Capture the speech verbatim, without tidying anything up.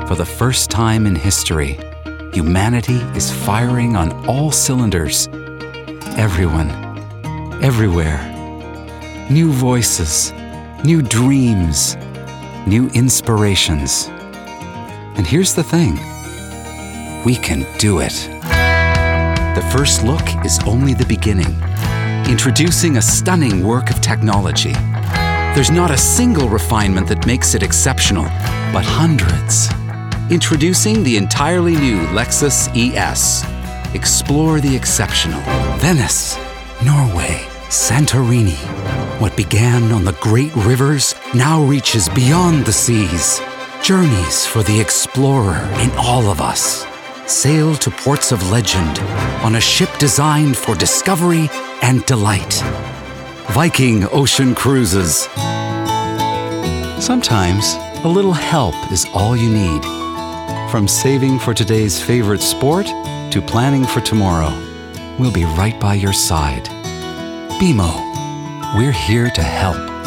For the first time in history, humanity is firing on all cylinders. Everyone, everywhere. New voices, new dreams, new inspirations. And here's the thing, we can do it. The first look is only the beginning. Introducing a stunning work of technology. There's not a single refinement that makes it exceptional, but hundreds. Introducing the entirely new Lexus E S. Explore the exceptional. Venice, Norway, Santorini. What began on the great rivers now reaches beyond the seas. Journeys for the explorer in all of us. Sail to ports of legend on a ship designed for discovery and delight. Viking Ocean Cruises. Sometimes a little help is all you need. From saving for today's favorite sport to planning for tomorrow, we'll be right by your side. B M O, we're here to help.